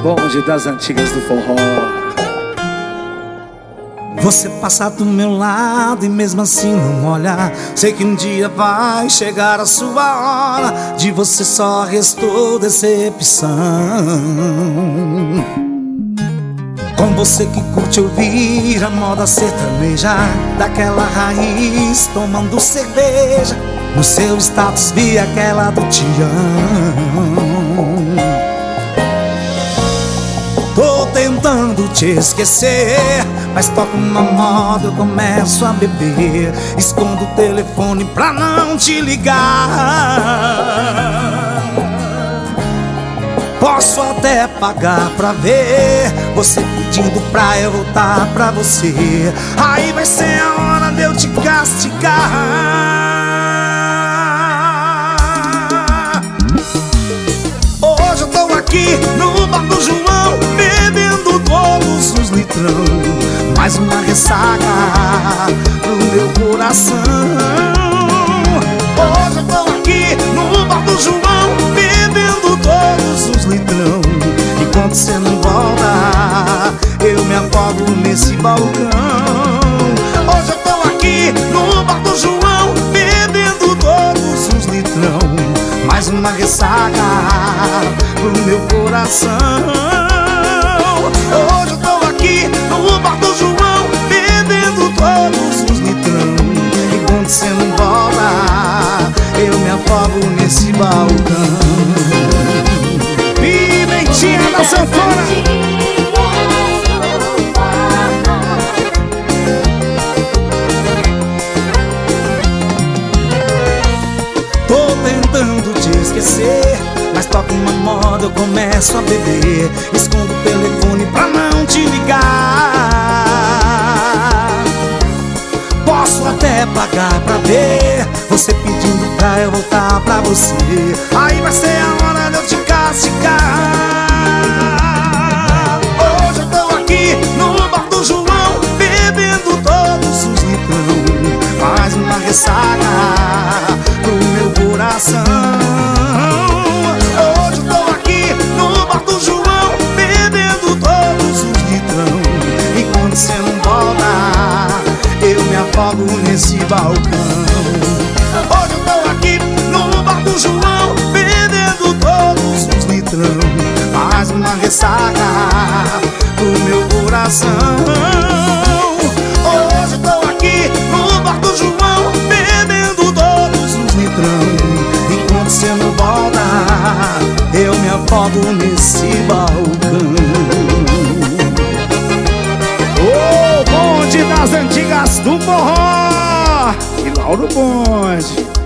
Bonde das antigas do forró. Você passa do meu lado e mesmo assim não olha. Sei que um dia vai chegar a sua hora. De você só restou decepção. Com você que curte ouvir a moda sertaneja, daquela raiz tomando cerveja. No seu status vi aquela do te amo. Tô tentando te esquecer, mas toco uma moda, eu começo a beber. Escondo o telefone pra não te ligar. Posso até pagar pra ver você pedindo pra eu voltar pra você. Aí vai ser a hora de eu te castigar. Hoje eu tô aqui no bar do João, bebendo todos os litrão. Mais uma ressaca pro meu coração. Hoje eu tô aqui no bar do João, bebendo todos os litrão. Enquanto cê não volta, eu me afogo nesse balcão. Hoje eu tô aqui no bar do João, bebendo todos os litrão. Mais uma ressaca pro meu coração. Hoje eu tô aqui no bar do João, bebendo todos os litrão. Enquanto cê não volta, eu me afogo nesse balcão. Pimentinha da sanfona. Tô tentando te esquecer, mas toco uma moda, eu começo a beber. Escondo o telefone pra não te ligar. Posso até pagar pra ver você pedindo pra eu voltar pra você. Aí vai ser a hora de eu te castigar. Hoje eu tô aqui no bar do João, bebendo todos os litrão. Mais uma ressaca pro meu coração. Hoje eu tô aqui no bar do João, bebendo todos os litrão. Enquanto cê não volta, eu me afogo nesse balcão. Hoje eu tô aqui no bar do João, bebendo todos os litrão. Mais uma ressaca pro meu coração. Hoje eu tô aqui no bar do João, bebendo todos os litrão. Enquanto cê não volta, eu me afogo nesse balcão. Ô, bonde das antigas do forró. E Lauro Bonde.